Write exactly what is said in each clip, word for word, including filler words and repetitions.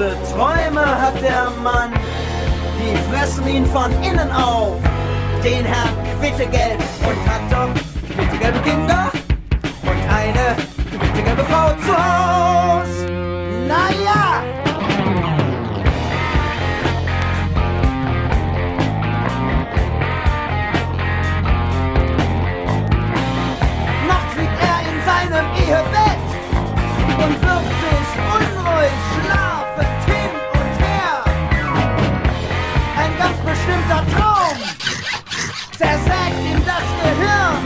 Böse Träume hat der Mann, die fressen ihn von innen auf. Den Herrn Quittegelb und hat doch quittegelbe Kinder und eine quittegelbe Frau zu Haus. Naja! Nachts liegt er in seinem Ehebett und wirft sich unruhig schlafend hin und her. Ein ganz bestimmter Traum zersägt ihm das Gehirn.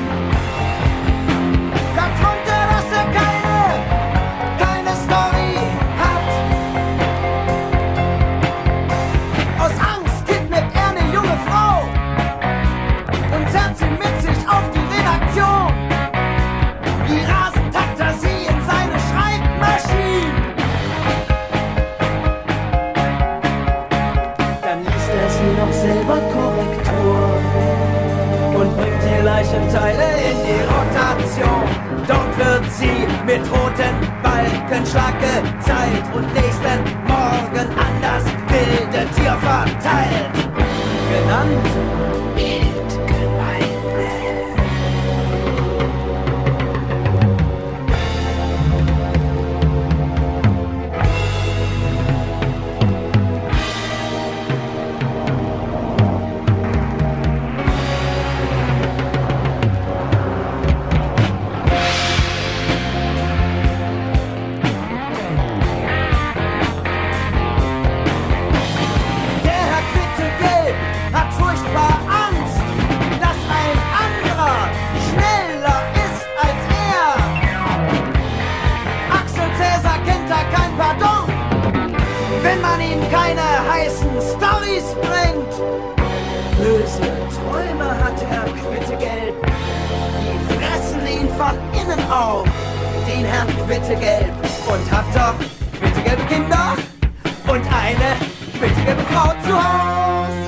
Da träumt er, dass er keine, keine Story hat. Aus Angst kidnappt er eine junge Frau und zerrt sie mit sich auf die Redaktion. Wie rasend tackt er sie in seine Schreibmaschine. Dann liest er sie noch selber Korrektur und bringt die Leichenteile in die Rotation. Dort wird sie mit roten Balkenschlag gezeigt und nächsten Morgen an das wilde Tier verteilt. Genannt Wildgemeinde. Keine heißen Storys bringt. Böse Träume hat er Quittegelb, die fressen ihn von innen auf. Den Herrn Quittegelb und hat doch quittegelbe Kinder und eine quittegelbe Frau zu Haus.